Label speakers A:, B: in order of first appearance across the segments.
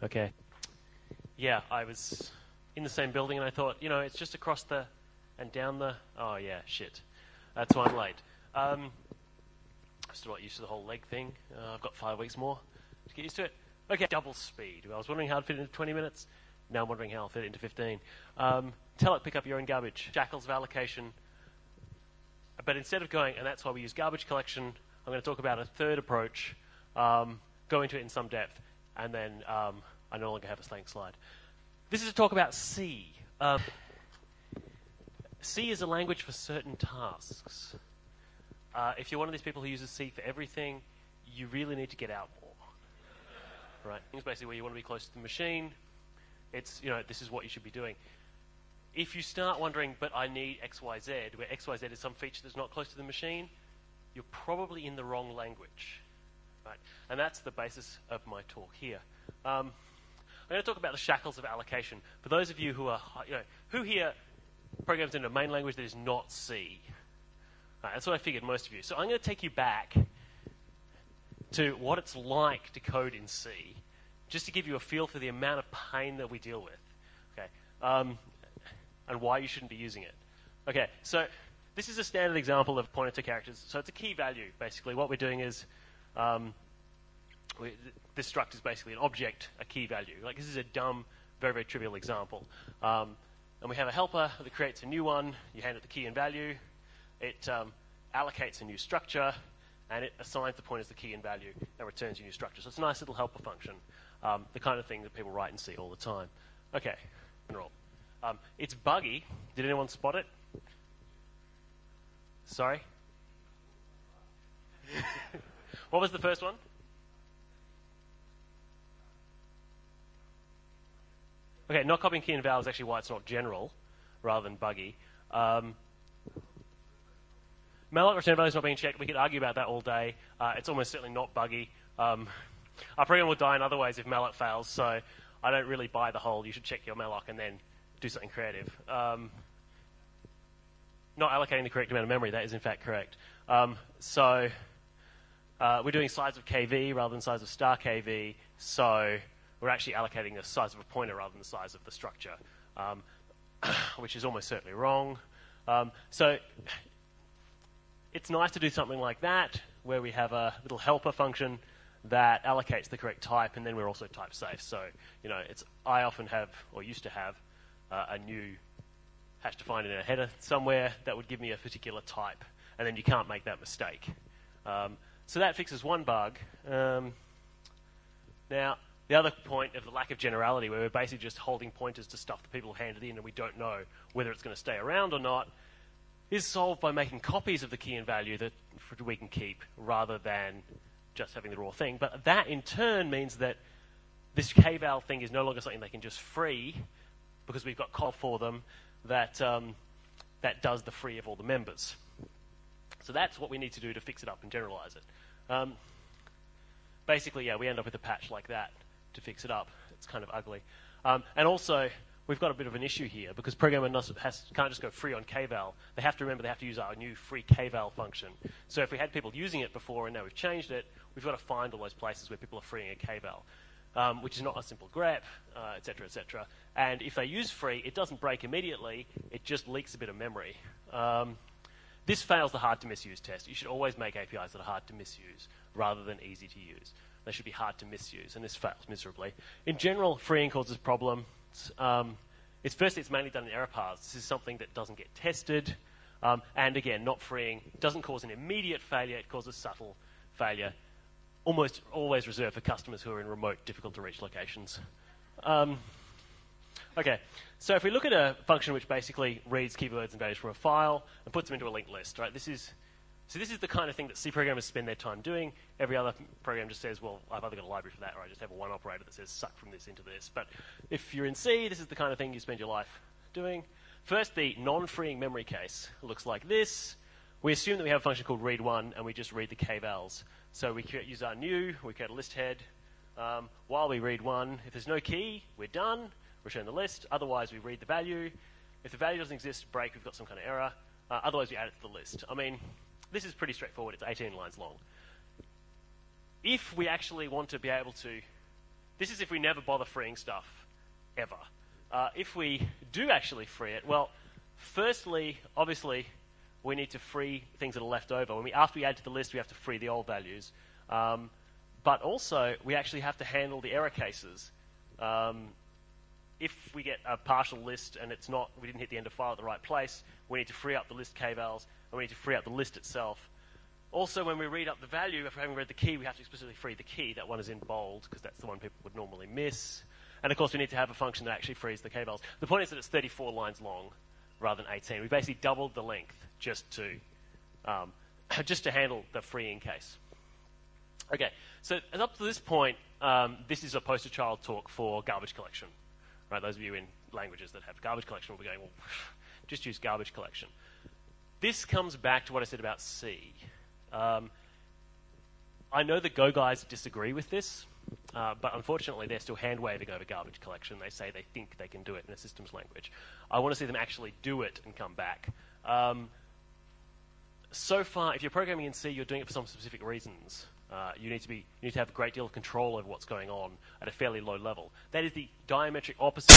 A: Okay. Yeah, I was in the same building and I thought, it's just across the and down the. Oh yeah, shit. That's why I'm late. I'm still not used to the whole leg thing. I've got 5 weeks more to get used to it. Okay, double speed. I was wondering how to fit it into 20 minutes. Now I'm wondering how I'll fit it into 15. Tell it pick up your own garbage. Shackles of allocation. But instead of going, and that's why we use garbage collection, I'm going to talk about a third approach, go into it in some depth, and then I no longer have a slang slide. This is to talk about C. C is a language for certain tasks. If you're one of these people who uses C for everything, you really need to get out more. Right? It's basically where you want to be close to the machine. It's, this is what you should be doing. If you start wondering, but I need XYZ, where XYZ is some feature that's not close to the machine, you're probably in the wrong language. Right? And that's the basis of my talk here. I'm going to talk about the shackles of allocation. For those of you who are, who here programs in a main language that is not C? Right, that's what I figured, most of you. So I'm going to take you back to what it's like to code in C, just to give you a feel for the amount of pain that we deal with. Okay. And why you shouldn't be using it. Okay, so this is a standard example of pointer to characters. So it's a key value, basically. What we're doing is, this struct is basically an object, a key value. Like, this is a dumb, very, very trivial example. And we have a helper that creates a new one. You hand it the key and value. It allocates a new structure, and it assigns the pointers the key and value and returns a new structure. So it's a nice little helper function, the kind of thing that people write and see all the time. Okay, general. It's buggy. Did anyone spot it? Sorry? What was the first one? Okay, not copying key and val is actually why it's not general rather than buggy. Malloc return value is not being checked. We could argue about that all day. It's almost certainly not buggy. Our program will die in other ways if malloc fails, so I don't really buy the whole you should check your malloc and then do something creative. Not allocating the correct amount of memory, that is in fact correct. So we're doing size of KV rather than size of star KV, so we're actually allocating the size of a pointer rather than the size of the structure, which is almost certainly wrong. So it's nice to do something like that, where we have a little helper function that allocates the correct type, and then we're also type safe. So, I often have, or used to have, a new hash defined in a header somewhere that would give me a particular type, and then you can't make that mistake. So that fixes one bug. Now, the other point of the lack of generality, where we're basically just holding pointers to stuff that people handed in and we don't know whether it's going to stay around or not, is solved by making copies of the key and value that we can keep rather than just having the raw thing. But that, in turn, means that this kval thing is no longer something they can just free, because we've got call for them that does the free of all the members. So that's what we need to do to fix it up and generalize it. Basically, yeah, we end up with a patch like that to fix it up. It's kind of ugly. And also, we've got a bit of an issue here, because programmer can't just go free on kval. They have to remember they have to use our new free kval function. So if we had people using it before and now we've changed it, we've got to find all those places where people are freeing a kval. Which is not a simple grep, et cetera, et cetera. And if they use free, it doesn't break immediately. It just leaks a bit of memory. This fails the hard to misuse test. You should always make APIs that are hard to misuse rather than easy to use. They should be hard to misuse, and this fails miserably. In general, freeing causes problems. It's mainly done in error paths. This is something that doesn't get tested. And again, not freeing doesn't cause an immediate failure. It causes subtle failure. Almost always reserved for customers who are in remote, difficult-to-reach locations. Okay, so if we look at a function which basically reads keywords and values from a file and puts them into a linked list, right? This is the kind of thing that C programmers spend their time doing. Every other program just says, well, I've either got a library for that or I just have a one operator that says suck from this into this. But if you're in C, this is the kind of thing you spend your life doing. First, the non-freeing memory case looks like this. We assume that we have a function called read1, and we just read the kvals. So we use our new, we create a list head. While we read one, if there's no key, we're done. Return the list. Otherwise, we read the value. If the value doesn't exist, break, we've got some kind of error. Otherwise, we add it to the list. I mean, this is pretty straightforward. It's 18 lines long. If we actually want to be able to this is if we never bother freeing stuff, ever. If we do actually free it, well, firstly, obviously, we need to free things that are left over. After we add to the list, we have to free the old values. But also, we actually have to handle the error cases. If we get a partial list and we didn't hit the end of file at the right place, we need to free up the list kvals, and we need to free up the list itself. Also, when we read up the value, if we haven't read the key, we have to explicitly free the key. That one is in bold, because that's the one people would normally miss. And of course, we need to have a function that actually frees the kvals. The point is that it's 34 lines long rather than 18. We basically doubled the length just to handle the freeing case. Okay, so up to this point, this is a poster child talk for garbage collection. Right, those of you in languages that have garbage collection will be going, well, just use garbage collection. This comes back to what I said about C. I know the Go guys disagree with this, but unfortunately they're still hand-waving over garbage collection. They say they think they can do it in a systems language. I want to see them actually do it and come back. So far, if you're programming in C, you're doing it for some specific reasons. You need to have a great deal of control over what's going on at a fairly low level. That is the diametric opposite.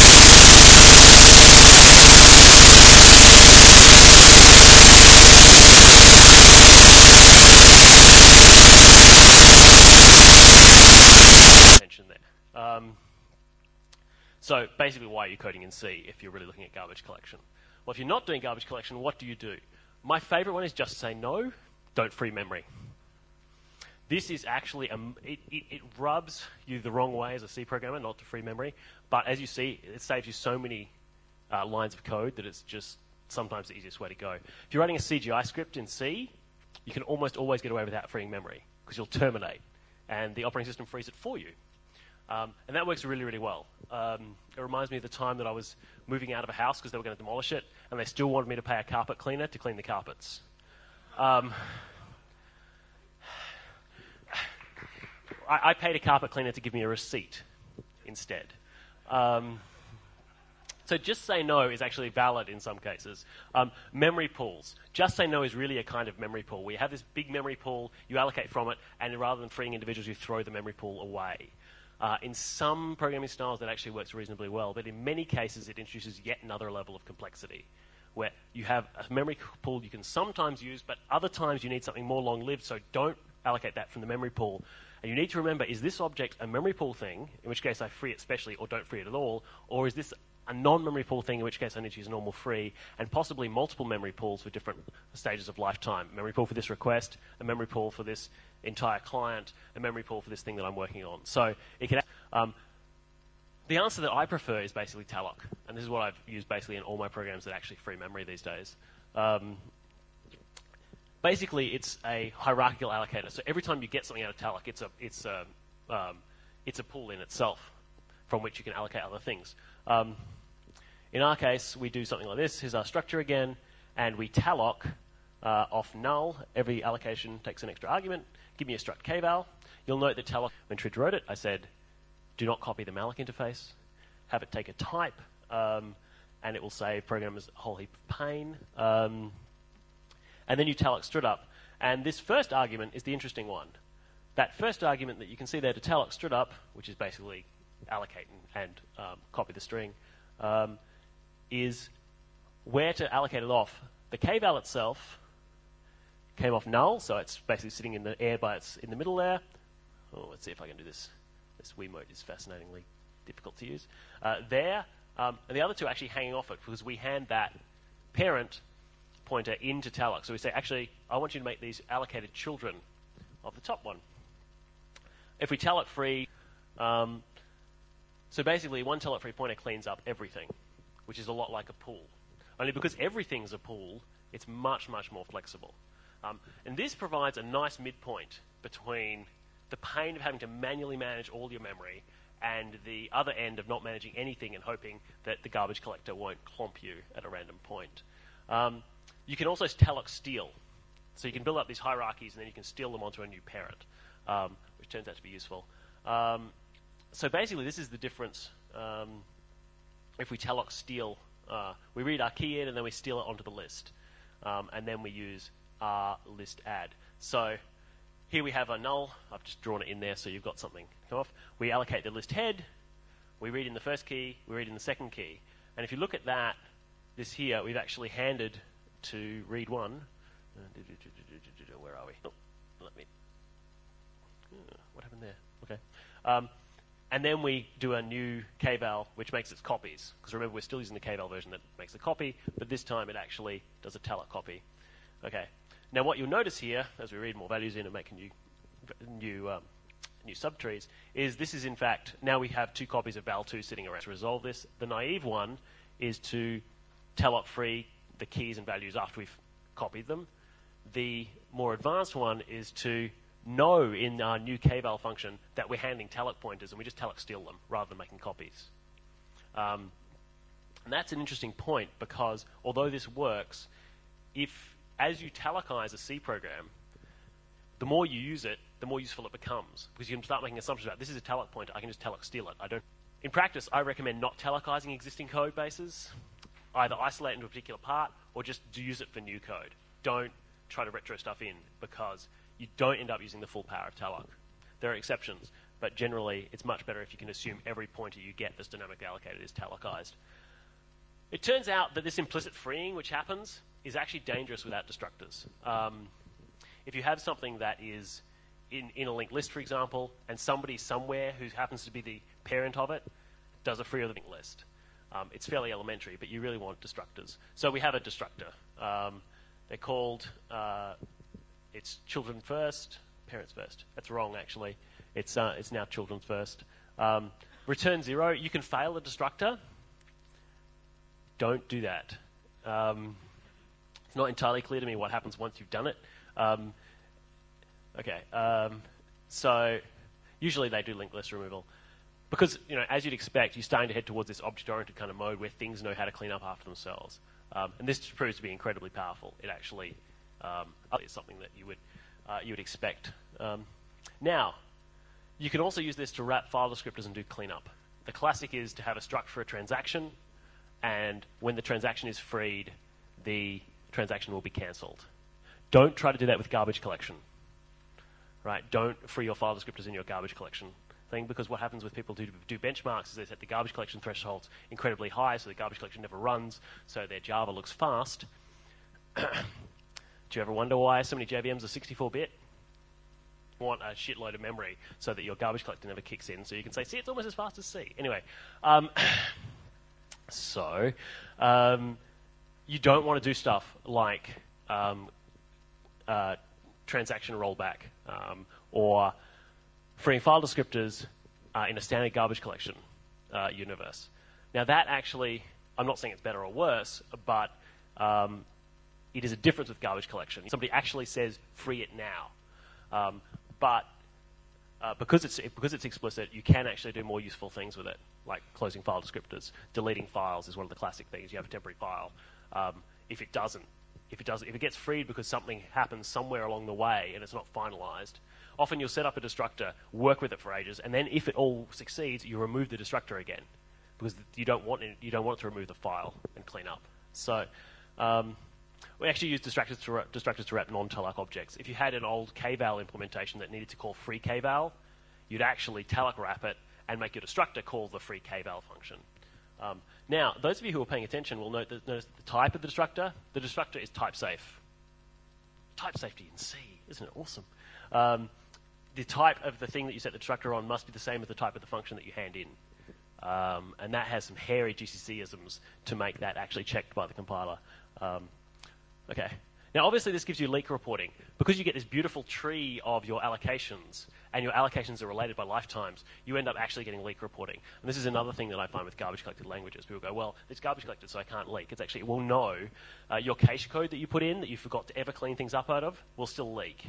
A: Attention there. So basically, why are you coding in C if you're really looking at garbage collection? Well, if you're not doing garbage collection, what do you do? My favorite one is just say no, don't free memory. This is actually, it rubs you the wrong way as a C programmer not to free memory, but as you see, it saves you so many lines of code that it's just sometimes the easiest way to go. If you're writing a CGI script in C, you can almost always get away without freeing memory, because you'll terminate, and the operating system frees it for you. And that works really, really well. It reminds me of the time that I was moving out of a house because they were going to demolish it, and they still wanted me to pay a carpet cleaner to clean the carpets. I paid a carpet cleaner to give me a receipt instead. So just say no is actually valid in some cases. Memory pools. Just say no is really a kind of memory pool. We have this big memory pool, you allocate from it, and rather than freeing individuals, you throw the memory pool away. In some programming styles, that actually works reasonably well, but in many cases, it introduces yet another level of complexity, where you have a memory pool you can sometimes use, but other times you need something more long-lived, so don't allocate that from the memory pool. And you need to remember, is this object a memory pool thing, in which case I free it specially or don't free it at all, or is this a non-memory pool thing, in which case I need to use normal free, and possibly multiple memory pools for different stages of lifetime. Memory pool for this request, a memory pool for this entire client, a memory pool for this thing that I'm working on. So it can. The answer that I prefer is basically talloc, and this is what I've used basically in all my programs that actually free memory these days. Basically, it's a hierarchical allocator. So every time you get something out of talloc, it's a pool in itself from which you can allocate other things. In our case, we do something like this. Here's our structure again, and we talloc off null. Every allocation takes an extra argument. Give me a struct kval. You'll note that talloc, when Trid wrote it, I said, do not copy the malloc interface. Have it take a type, and it will save programmers a whole heap of pain. And then you talloc strut up. And this first argument is the interesting one. That first argument that you can see there to talloc strut up, which is basically allocate and copy the string, is where to allocate it off. The kval itself came off null, so it's basically sitting in the air in the middle there. Oh, let's see if I can do this. This Wiimote is fascinatingly difficult to use. And the other two are actually hanging off it because we hand that parent pointer into talloc. So we say, actually, I want you to make these allocated children of the top one. If we talloc free, so basically one talloc free pointer cleans up everything, which is a lot like a pool. Only because everything's a pool, it's much, much more flexible. And this provides a nice midpoint between the pain of having to manually manage all your memory and the other end of not managing anything and hoping that the garbage collector won't clomp you at a random point. You can also talloc steal. So you can build up these hierarchies and then you can steal them onto a new parent, which turns out to be useful. So basically this is the difference. If we talloc steal, we read our key in and then we steal it onto the list. And then we use our list add. So here we have a null. I've just drawn it in there so you've got something to come off. We allocate the list head. We read in the first key. We read in the second key. And if you look at that, this here, we've actually handed to read one. Where are we? Oh, what happened there? Okay. And then we do a new kval, which makes its copies. Because remember, we're still using the kval version that makes a copy, but this time it actually does a talloc copy. Okay. Now, what you'll notice here, as we read more values in and make new subtrees, is this is, in fact, now we have two copies of val2 sitting around. To resolve this, the naive one is to talloc free the keys and values after we've copied them. The more advanced one is to know in our new kval function that we're handing talloc pointers and we just talloc steal them rather than making copies. And that's an interesting point because although this works, as you tallocize a C program, the more you use it, the more useful it becomes because you can start making assumptions about this is a talloc pointer, I can just talloc steal it. In practice, I recommend not tallocizing existing code bases, either isolate into a particular part or just use it for new code. Don't try to retro stuff in because you don't end up using the full power of talloc. There are exceptions, but generally it's much better if you can assume every pointer you get that's dynamically allocated is tallocized. It turns out that this implicit freeing, which happens, is actually dangerous without destructors. If you have something that is in a linked list, for example, and somebody somewhere who happens to be the parent of it does a free of the linked list, it's fairly elementary, but you really want destructors. So we have a destructor. They're called, it's children first, parents first. That's wrong, actually. It's now children first. Return 0. You can fail a destructor. Don't do that. It's not entirely clear to me what happens once you've done it. So usually they do linked list removal. Because, as you'd expect, you're starting to head towards this object-oriented kind of mode where things know how to clean up after themselves. And this proves to be incredibly powerful. It actually is something that you would expect. Now, you can also use this to wrap file descriptors and do cleanup. The classic is to have a struct for a transaction, and when the transaction is freed, the transaction will be cancelled. Don't try to do that with garbage collection. Right? Don't free your file descriptors in your garbage collection thing, because what happens with people who do benchmarks is they set the garbage collection thresholds incredibly high, so the garbage collection never runs, so their Java looks fast. Do you ever wonder why so many JVMs are 64-bit? You want a shitload of memory so that your garbage collector never kicks in, so you can say, see, it's almost as fast as C. Anyway, you don't want to do stuff like transaction rollback or freeing file descriptors in a standard garbage collection universe. Now that actually, I'm not saying it's better or worse, but it is a difference with garbage collection. Somebody actually says free it now, but because it's explicit, you can actually do more useful things with it, like closing file descriptors. Deleting files is one of the classic things. You have a temporary file. If it gets freed because something happens somewhere along the way and it's not finalized, often you'll set up a destructor, work with it for ages, and then if it all succeeds, you remove the destructor again because you don't want it to remove the file and clean up. So we actually use destructors to wrap non-talloc objects. If you had an old kval implementation that needed to call free kval, you'd actually talloc wrap it and make your destructor call the free kval function. Now, those of you who are paying attention will notice the type of the destructor. The destructor is type safe. Type safety in C, isn't it awesome? The type of the thing that you set the destructor on must be the same as the type of the function that you hand in. And that has some hairy GCC-isms to make that actually checked by the compiler. Okay. Now, obviously, this gives you leak reporting. Because you get this beautiful tree of your allocations, and your allocations are related by lifetimes, you end up actually getting leak reporting. And this is another thing that I find with garbage-collected languages. People go, well, it's garbage-collected, so I can't leak. It's actually, it will know your cache code that you put in that you forgot to ever clean things up out of will still leak.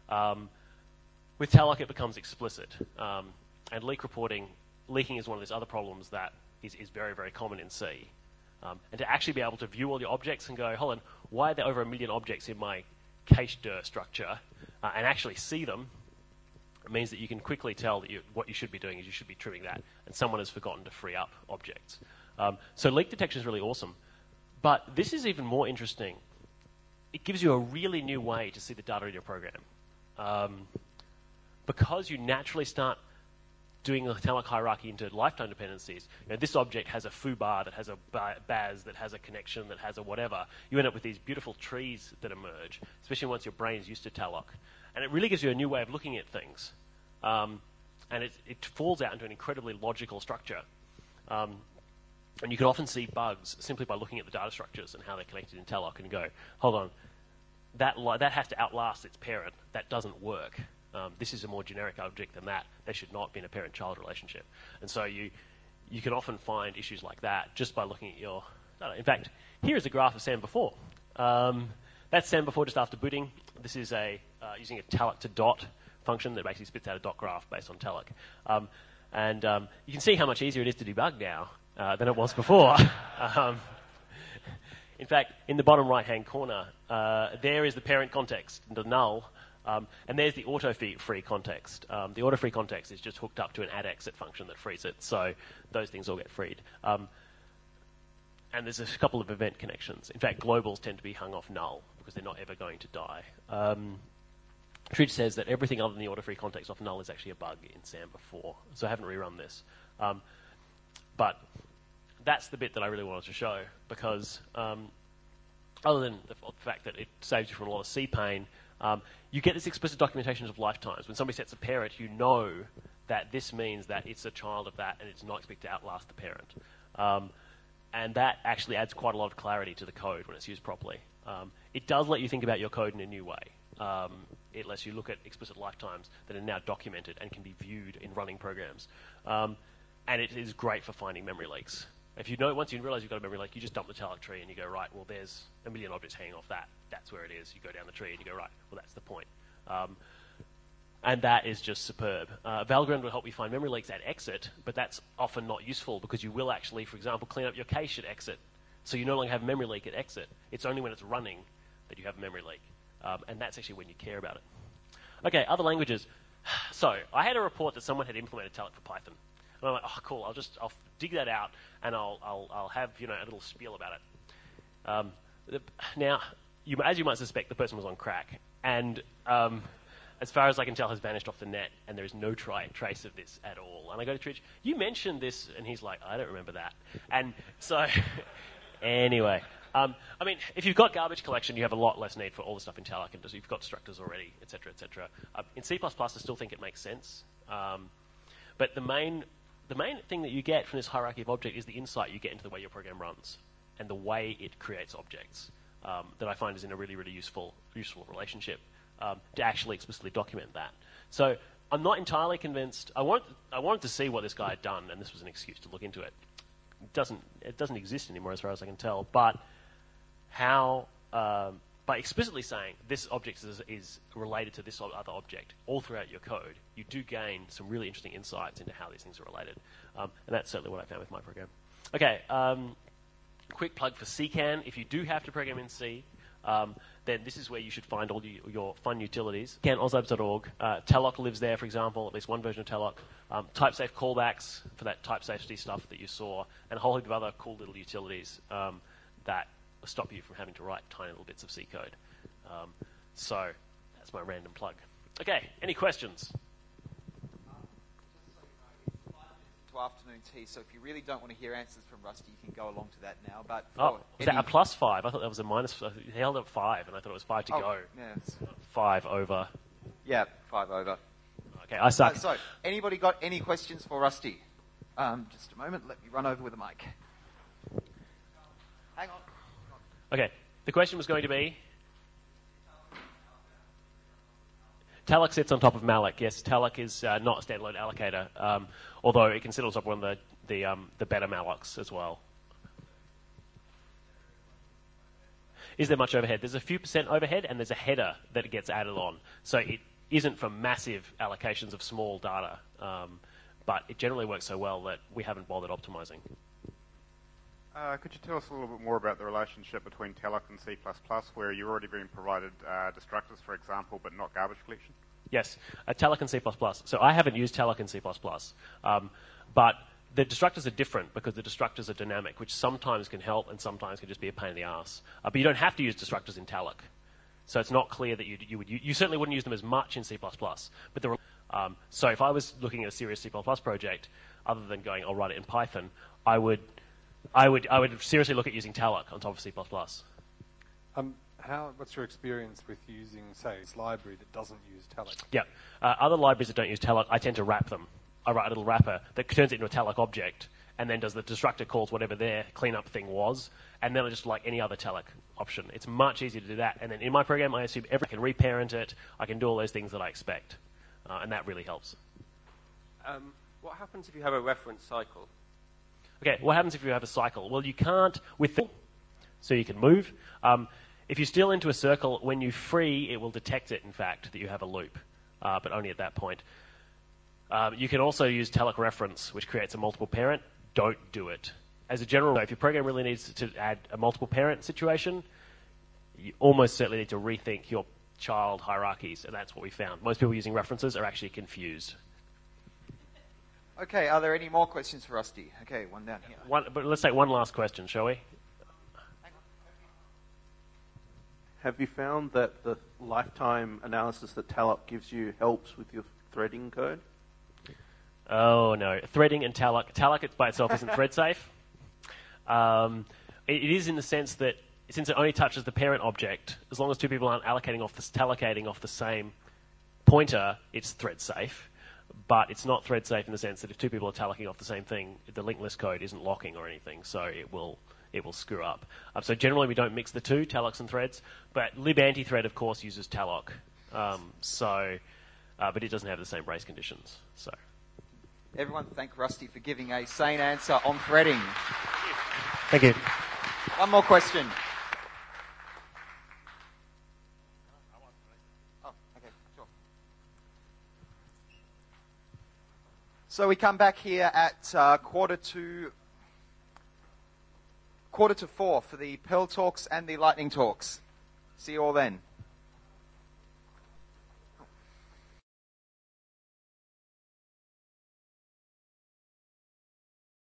A: With talloc, it becomes explicit. And leaking is one of those other problems that is very, very common in C. And to actually be able to view all your objects and go, hold on, why are there over 1 million objects in my cache dir structure, and actually see them, it means that you can quickly tell that what you should be doing is you should be trimming that, and someone has forgotten to free up objects. So leak detection is really awesome. But this is even more interesting. It gives you a really new way to see the data in your program. because you naturally start doing a talloc hierarchy into lifetime dependencies, this object has a foobar that has a baz that has a connection that has a whatever. You end up with these beautiful trees that emerge, especially once your brain is used to talloc. And it really gives you a new way of looking at things. And it falls out into an incredibly logical structure. And you can often see bugs simply by looking at the data structures and how they're connected in talloc and go, hold on, that has to outlast its parent. That doesn't work. This is a more generic object than that. They should not be in a parent-child relationship. And so you can often find issues like that just by looking at your data. In fact, here is a graph of SAM before. That's SAM before just after booting. This is using a talloc to dot function that basically spits out a dot graph based on talloc. And you can see how much easier it is to debug now than it was before. In fact, in the bottom right-hand corner, there is the parent context, the null, and there's the auto-free context. The auto-free context is just hooked up to an add-exit function that frees it, so those things all get freed. And there's a couple of event connections. In fact, globals tend to be hung off null because they're not ever going to die. Tridge says that everything other than the auto-free context off null is actually a bug in SAM before, so I haven't rerun this. But that's the bit that I really wanted to show because other than the fact that it saves you from a lot of C pain, you get this explicit documentation of lifetimes. When somebody sets a parent, you know that this means that it's a child of that and it's not expected to outlast the parent. And that actually adds quite a lot of clarity to the code when it's used properly. It does let you think about your code in a new way. It lets you look at explicit lifetimes that are now documented and can be viewed in running programs. And it is great for finding memory leaks. Once you realize you've got a memory leak, you just dump the talloc tree and you go, right, well, there's a million objects hanging off that. That's where it is. You go down the tree and you go, right, well, that's the point. And that is just superb. Valgrind will help you find memory leaks at exit, but that's often not useful because you will actually, for example, clean up your cache at exit. So you no longer have a memory leak at exit. It's only when it's running that you have a memory leak. And that's actually when you care about it. Okay, other languages. So I had a report that someone had implemented talloc for Python. And I'm like, oh, cool, I'll dig that out and I'll have a little spiel about it. Now, as you might suspect, the person was on crack. And as far as I can tell, has vanished off the net, and there is no trace of this at all. And I go to Tridge, you mentioned this, and he's like, I don't remember that. And so, anyway, if you've got garbage collection, you have a lot less need for all the stuff in talloc, and you've got structures already, et cetera, et cetera. In C++, I still think it makes sense. But the main thing that you get from this hierarchy of object is the insight you get into the way your program runs and the way it creates objects that I find is in a really, really useful relationship. To actually explicitly document that. So I'm not entirely convinced. I wanted to see what this guy had done, and this was an excuse to look into it. It doesn't exist anymore as far as I can tell. But by explicitly saying this object is related to this other object all throughout your code, you do gain some really interesting insights into how these things are related. And that's certainly what I found with my program. Okay, quick plug for CCAN. If you do have to program in C, then this is where you should find all your fun utilities. CANOSABS.org. Talloc lives there, for example, at least one version of Talloc. Type-safe callbacks for that type safety stuff that you saw, and a whole heap of other cool little utilities that stop you from having to write tiny little bits of C code. So that's my random plug. Okay, any questions?
B: To afternoon tea, so if you really don't want to hear answers from Rusty, you can go along to that now. But
A: was that a +5? I thought that was a minus. He held up 5, and I thought it was 5 to go.
B: Yeah.
A: 5 over.
B: Yeah, 5 over.
A: Okay, I suck.
B: So, anybody got any questions for Rusty? Just a moment. Let me run over with a mic. Hang on.
A: Okay, the question was going to be. Talloc sits on top of malloc. Yes, talloc is not a standalone allocator, although it can sit on top of one of the better mallocs as well. Is there much overhead? There's a few % overhead, and there's a header that gets added on. So it isn't for massive allocations of small data, but it generally works so well that we haven't bothered optimizing.
C: Could you tell us a little bit more about the relationship between talloc and C++, where you're already being provided destructors, for example, but not garbage collection?
A: Yes, talloc and C++. So I haven't used talloc and C++, but the destructors are different because the destructors are dynamic, which sometimes can help and sometimes can just be a pain in the ass. But you don't have to use destructors in talloc. So it's not clear that you certainly wouldn't use them as much in C++. But So if I was looking at a serious C++ project, other than going, I'll write it in Python, I would seriously look at using talloc on top of C++.
D: What's your experience with using, say, this library that doesn't use talloc?
A: Yeah. Other libraries that don't use talloc, I tend to wrap them. I write a little wrapper that turns it into a talloc object, and then does the destructor calls whatever their cleanup thing was, and then just like any other talloc option. It's much easier to do that. And then in my program, I assume I can reparent it, I can do all those things that I expect, and that really helps.
E: What happens if you have a reference cycle?
A: Okay, what happens if you have a cycle? Well, you can't with the... So you can move. If you steal into a circle, when you free, it will detect it, in fact, that you have a loop, but only at that point. You can also use talloc reference, which creates a multiple parent. Don't do it. As a general rule, if your program really needs to add a multiple parent situation, you almost certainly need to rethink your child hierarchies, and that's what we found. Most people using references are actually confused.
B: Okay, are there any more questions for Rusty? Okay, one down here.
A: But let's take one last question, shall we?
F: Have you found that the lifetime analysis that talloc gives you helps with your threading code?
A: Oh, no. Threading and talloc. Talloc by itself isn't thread safe. It is in the sense that since it only touches the parent object, as long as two people aren't tallocating off the same pointer, it's thread safe. But it's not thread safe in the sense that if two people are tallocing off the same thing, the linked list code isn't locking or anything, so it will screw up. So generally we don't mix the two, tallocs and threads, but libanti-thread, of course, uses talloc. But it doesn't have the same race conditions. So,
B: everyone thank Rusty for giving a sane answer on threading.
A: Thank you.
B: One more question. Oh, okay, sure. So we come back here at quarter to 4 for the Perl talks and the Lightning talks. See you all then.